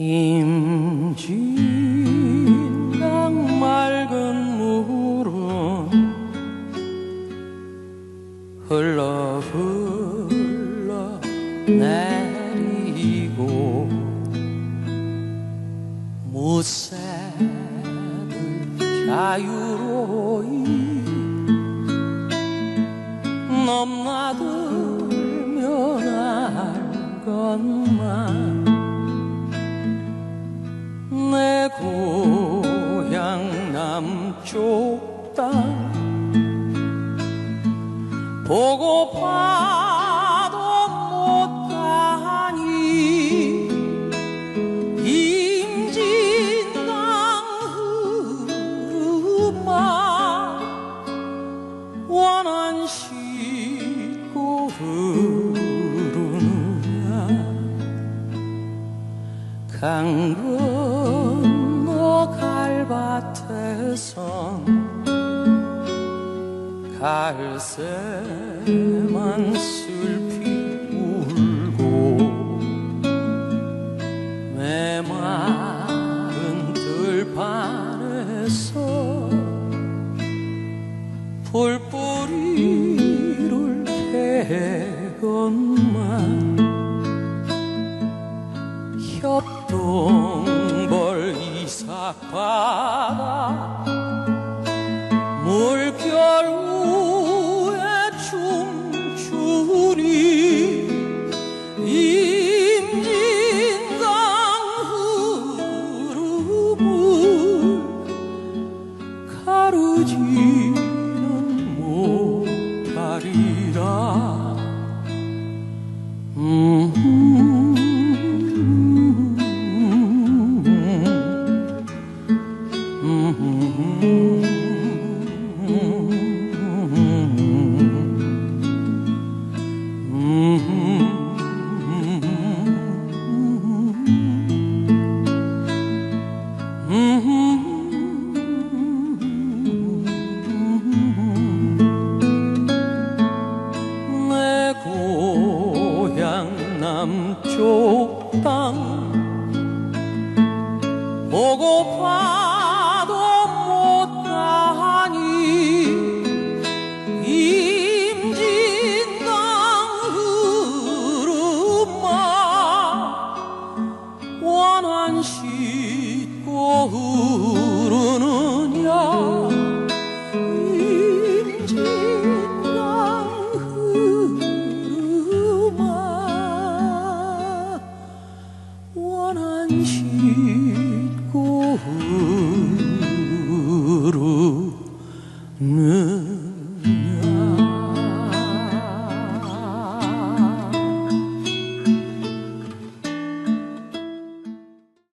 임진강 맑은 물은 흘러 흘러 내리고 무새들 자유로이 넘나들며 날 것만 내 고향 남쪽 땅 보고 봐도 못하니 임진강 흐르마 원한 싣고 흐르느냐 강 건너 갈밭에선 갈새만 슬피 울고 메마른 들판에서 풀뿌리를 캐건만 협동벌 이삭바다 물결 춤추니 임진강 흐름을 가르지는 못하리라 내 고향 남쪽 땅 보고 봐도 못하니 임진강 흐르마 원한 싣고 흐르느냐 임진강 흐르마 원한 싣고 흐르느냐